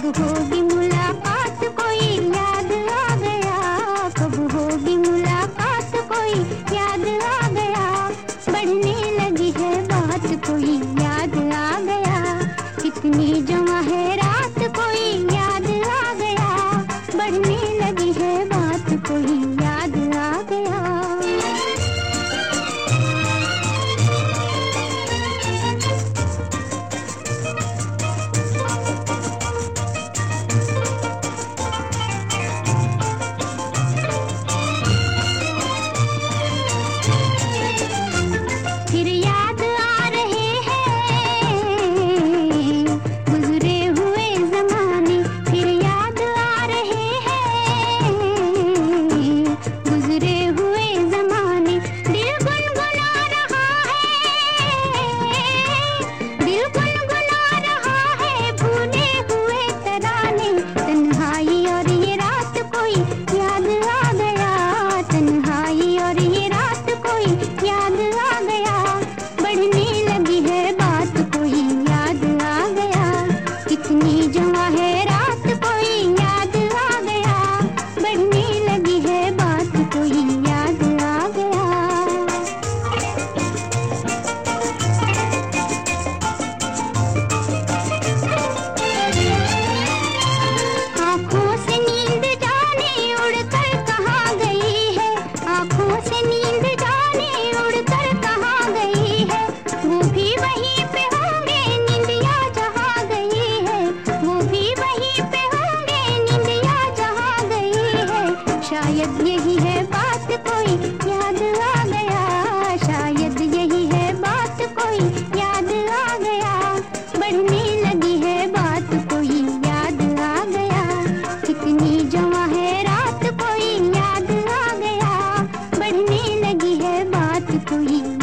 होगी मुलाकात कोई याद आ गया, कब होगी मुलाकात कोई याद आ गया, बढ़ने लगी है बात कोई याद आ गया, कितनी जमा है रात कोई याद आ गया, बढ़ने लगी है बात कोई याद आ गया। फिर याद आ रहे हैं गुजरे हुए ज़माने, फिर याद आ रहे हैं गुजरे हुए ज़माने, दिल गुनगुना रहा है, दिल गुनगुना रहा है भूले हुए तराने, तन्हाई और ये रात कोई याद आ गया, तन्हाई और ये रात कोई याद आ गया, बढ़ने लगी है बात कोई याद आ गया, कितनी जमा है रात कोई याद आ गया, बढ़ने लगी है बात कोई याद आ गया। आँखों से नींद जाने उड़कर कहाँ गई है, आँखों से नींद जाने उड़कर कहाँ गई है, वो भी वहीं पे होंगे निंदिया जहाँ गई है, वो भी वहीं पे होंगे निंदिया जहाँ गई है, शायद यही है बात कोई याद आ गया, शायद यही है बात कोई याद आ गया, बढ़ने लगी है बात कोई याद आ गया, कितनी जमा है रात कोई याद आ गया, बढ़ने लगी है बात कोई